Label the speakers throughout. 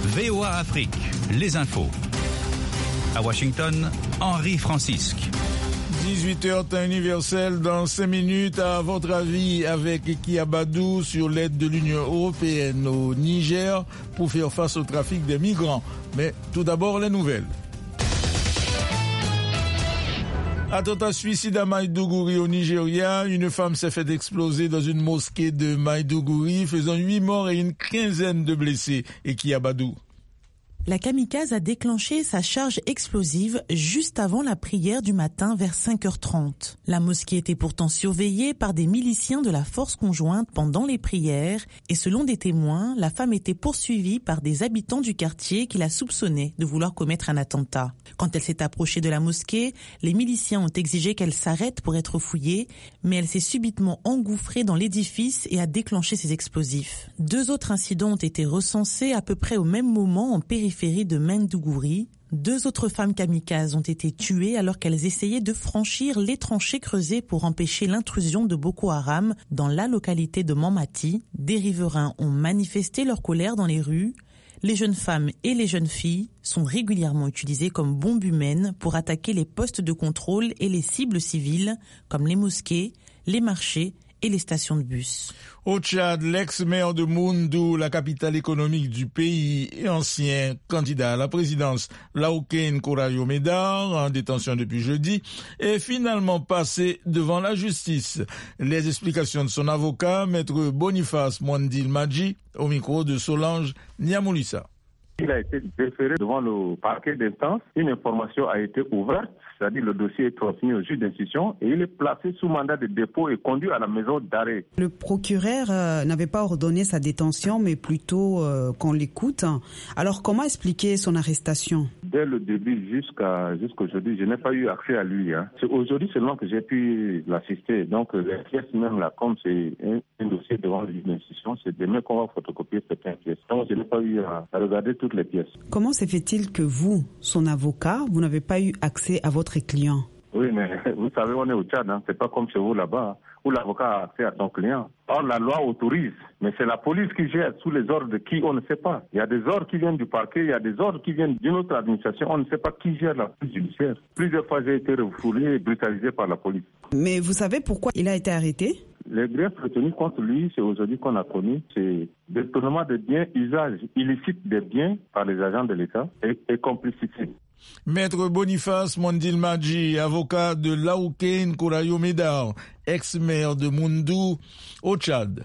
Speaker 1: VOA Afrique, les infos. À Washington, Henri Francisque.
Speaker 2: 18h temps universel dans 5 minutes. À votre avis, avec Eki Abadou sur l'aide de l'Union européenne au Niger pour faire face au trafic des migrants. Mais tout d'abord, les nouvelles. Attentat suicide à Maïdougouri au Nigeria. Une femme s'est fait exploser dans une mosquée de Maïdougouri, faisant 8 morts et une quinzaine de blessés. Eki Abadou.
Speaker 3: La kamikaze a déclenché sa charge explosive juste avant la prière du matin vers 5h30. La mosquée était pourtant surveillée par des miliciens de la force conjointe pendant les prières et selon des témoins, la femme était poursuivie par des habitants du quartier qui la soupçonnaient de vouloir commettre un attentat. Quand elle s'est approchée de la mosquée, les miliciens ont exigé qu'elle s'arrête pour être fouillée, mais elle s'est subitement engouffrée dans l'édifice et a déclenché ses explosifs. 2 autres incidents ont été recensés à peu près au même moment en périphérie de Maïdougouri. 2 autres femmes kamikazes ont été tuées alors qu'elles essayaient de franchir les tranchées creusées pour empêcher l'intrusion de Boko Haram dans la localité de Manmati. Des riverains ont manifesté leur colère dans les rues. Les jeunes femmes et les jeunes filles sont régulièrement utilisées comme bombes humaines pour attaquer les postes de contrôle et les cibles civiles comme les mosquées, les marchés et les stations de bus.
Speaker 2: Au Tchad, l'ex-maire de Moundou, la capitale économique du pays et ancien candidat à la présidence, Laouken Korayo Medar, en détention depuis jeudi, est finalement passé devant la justice. Les explications de son avocat, maître Boniface Mwandil Madji, au micro de Solange Niamoulissa.
Speaker 4: Il a été déféré devant le parquet d'instance. Une information a été ouverte, c'est-à-dire le dossier est transmis au juge d'instruction et il est placé sous mandat de dépôt et conduit à la maison d'arrêt.
Speaker 5: Le procureur n'avait pas ordonné sa détention, mais plutôt qu'on l'écoute. Alors comment expliquer son arrestation?
Speaker 4: Dès le début jusqu'aujourd'hui, je n'ai pas eu accès à lui. C'est aujourd'hui seulement que j'ai pu l'assister. Donc les pièces même là, comme c'est un dossier devant le juge d'instruction, c'est demain qu'on va photocopier certaines pièces. Donc je n'ai pas eu à regarder toutes les pièces.
Speaker 5: Comment se fait-il que vous, son avocat, vous n'avez pas eu accès à votre client?
Speaker 4: Oui, mais vous savez, on est au Tchad, c'est pas comme chez vous là-bas, où l'avocat a accès à son client. Or, la loi autorise, mais c'est la police qui gère sous les ordres de qui, on ne sait pas. Il y a des ordres qui viennent du parquet, il y a des ordres qui viennent d'une autre administration, on ne sait pas qui gère la police judiciaire. Plusieurs fois, j'ai été refoulé et brutalisé par la police.
Speaker 5: Mais vous savez pourquoi il a été arrêté?
Speaker 4: Les griefs retenus contre lui, c'est aujourd'hui qu'on a connu, c'est détournement de biens, usage illicite des biens par les agents de l'État et complicité.
Speaker 2: Maître Boniface Mwandil Madji, avocat de Laouken Korayo Medar, ex-maire de Moundou, au Tchad.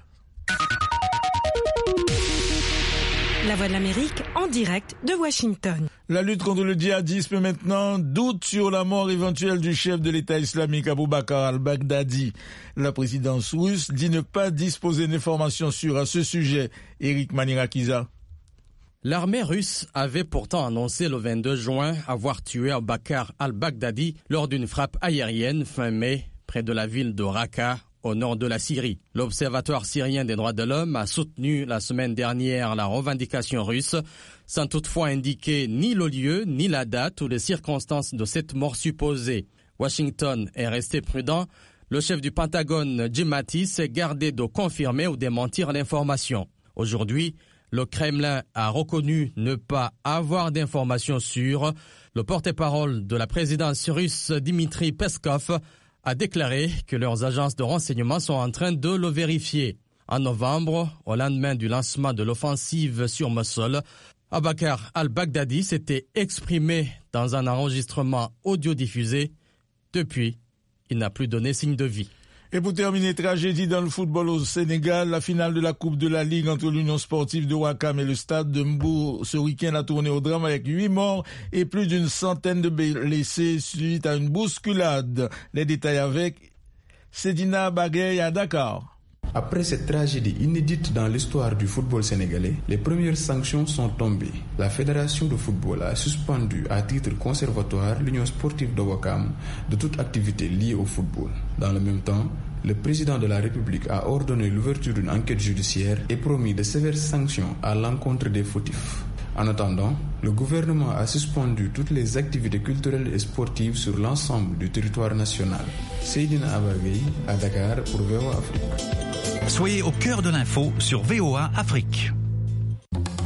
Speaker 6: La Voix de l'Amérique en direct de Washington.
Speaker 2: La lutte contre le djihadisme maintenant, doute sur la mort éventuelle du chef de l'État islamique Boubacar al-Baghdadi. La présidence russe dit ne pas disposer d'informations sûres à ce sujet. Eric Manirakiza.
Speaker 7: L'armée russe avait pourtant annoncé le 22 juin avoir tué Boubacar al-Baghdadi lors d'une frappe aérienne fin mai près de la ville de Raqqa, au nord de la Syrie. L'Observatoire syrien des droits de l'homme a soutenu la semaine dernière la revendication russe, sans toutefois indiquer ni le lieu, ni la date ou les circonstances de cette mort supposée. Washington est resté prudent. Le chef du Pentagone, Jim Mattis, s'est gardé de confirmer ou démentir l'information. Aujourd'hui, le Kremlin a reconnu ne pas avoir d'informations sûres. Le porte-parole de la présidence russe, Dmitry Peskov, a déclaré que leurs agences de renseignement sont en train de le vérifier. En novembre, au lendemain du lancement de l'offensive sur Mossoul, Boubacar al-Baghdadi s'était exprimé dans un enregistrement audio diffusé. Depuis, il n'a plus donné signe de vie.
Speaker 2: Et pour terminer, tragédie dans le football au Sénégal, la finale de la Coupe de la Ligue entre l'Union sportive de Ouakam et le Stade de Mbour ce week-end a tourné au drame avec 8 morts et plus d'une centaine de blessés suite à une bousculade. Les détails avec Sedina Bagay à Dakar.
Speaker 8: Après cette tragédie inédite dans l'histoire du football sénégalais, les premières sanctions sont tombées. La Fédération de football a suspendu à titre conservatoire l'Union sportive de Ouakam de toute activité liée au football. Dans le même temps, le président de la République a ordonné l'ouverture d'une enquête judiciaire et promis de sévères sanctions à l'encontre des fautifs. En attendant, le gouvernement a suspendu toutes les activités culturelles et sportives sur l'ensemble du territoire national. Seydina Abagay à Dakar pour VOA Afrique.
Speaker 1: Soyez au cœur de l'info sur VOA Afrique.